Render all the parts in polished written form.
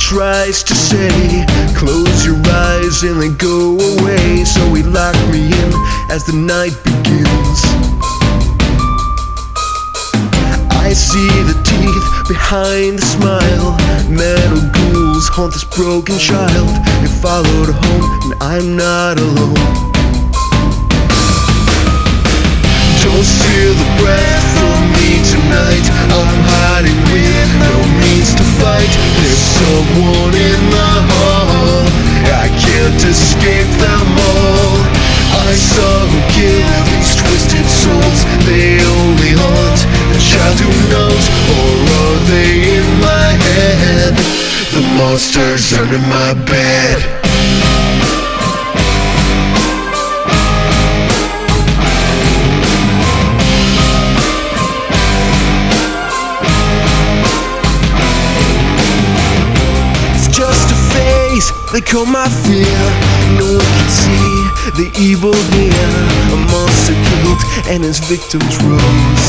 tries to say, close your eyes and then go away. So he locked me in as the night begins. I see the teeth behind the smile. Metal ghouls haunt this broken child. They followed home and I'm not alone. Don't steal the breath from me tonight. I'm hiding with no means to fight. There's someone in the hall. I can't escape them all. I saw who killed these twisted souls. They only haunt the child who knows. Or are they in my head? The monsters under my bed. They call my fear. No one can see the evil here. A monster killed and his victims rose.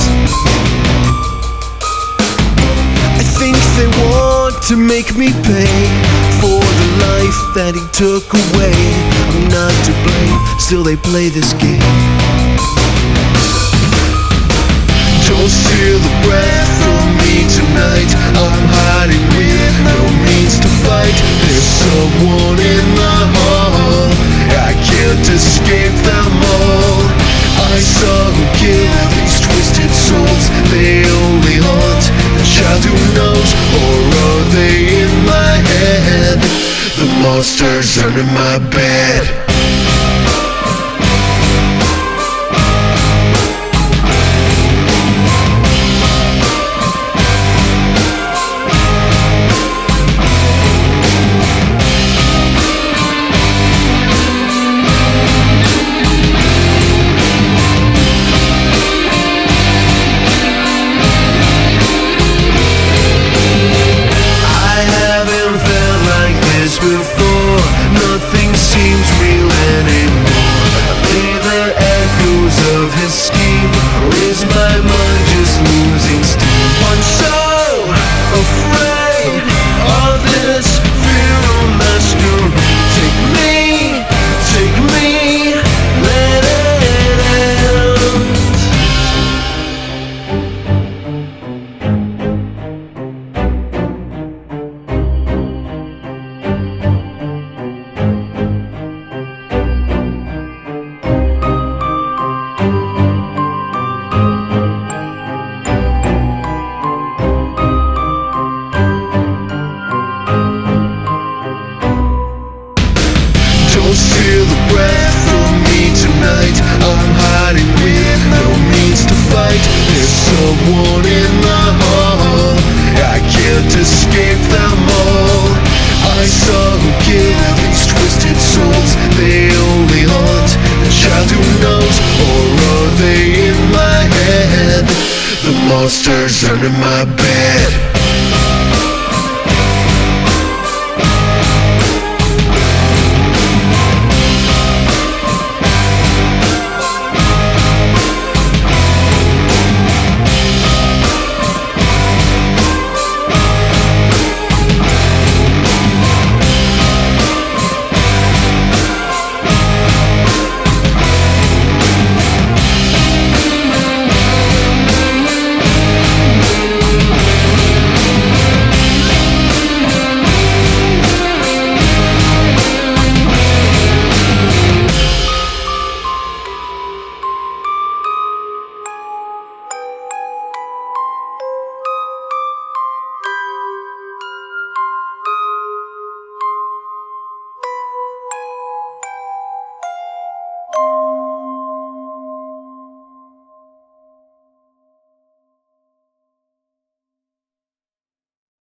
I think they want to make me pay for the life that he took away. I'm not to blame, still they play this game. Don't steal the breath from me tonight. I'm hiding with no means to fight. There's someone in the hall. I can't escape them all. I saw who killed these twisted souls. They only haunt the child who knows. Or are they in my head? The monsters under my bed. Before, nothing seems real anymore. Are the echoes of his scheme, or is my mind just losing steam? I'm so afraid of this feral masquerade. Take me, let it end. Don't steal the breath from me tonight. I'm hiding with no means to fight. There's someone in the hall. I can't escape them all. I saw who killed these twisted souls. They only haunt the child who knows. Or are they in my head? The monsters under my bed.